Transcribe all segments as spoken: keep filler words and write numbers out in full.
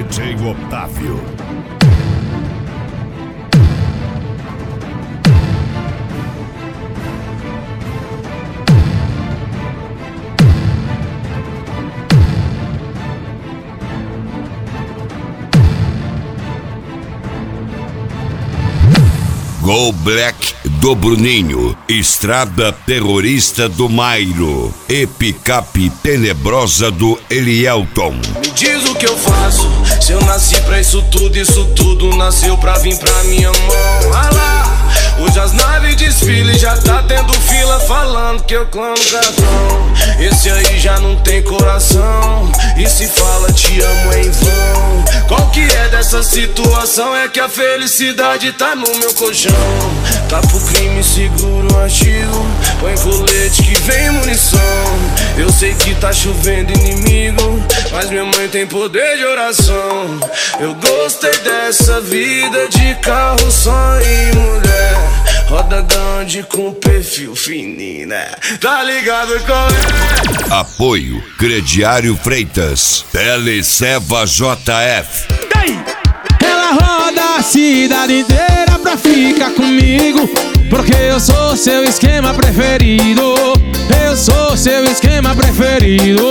D J Otávio. Go Black do Bruninho, Estrada Terrorista do Mairo e Picape Tenebrosa do Elielton. Me diz o que eu faço, se eu nasci pra isso tudo, isso tudo nasceu pra vir pra minha mão. Ah lá, hoje as naves desfilam, já tá tendo fila falando que eu clamo cartão. Esse aí já não tem coração, e se fala te amo em vão. Qual que é dessa situação? É que a felicidade tá no meu colchão. Tá pro crime, seguro o artigo, põe colete que vem munição. Eu sei que tá chovendo inimigo, mas minha mãe tem poder de oração. Eu gostei dessa vida de carro, só e mulher, roda grande com perfil fininho, né? Tá ligado qual é? Apoio Crediário Freitas, Teleceva J F. Ela roda a cidade inteira pra ficar comigo, porque eu sou seu esquema preferido. Eu sou seu esquema preferido.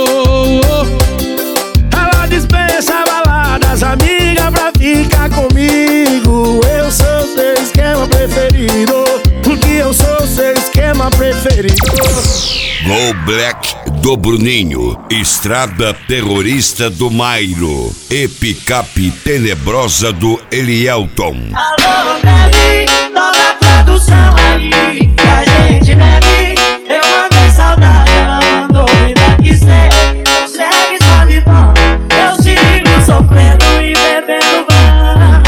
Ela dispensa baladas, amiga, pra ficar comigo. Eu sou seu esquema preferido, porque eu sou seu esquema preferido. Go Black do Bruninho, Estrada Terrorista do Mairo e Picape Tenebrosa do Elielton. Alô, bebe, toda a produção aí, que a gente bebe. Eu mandei saudade, ela mandou me dar que cê consegue só de bom. Eu sigo sofrendo e bebendo vã.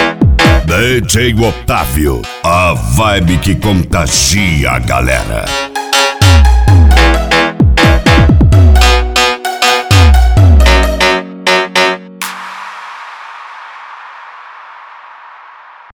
D J Otávio, a vibe que contagia a galera.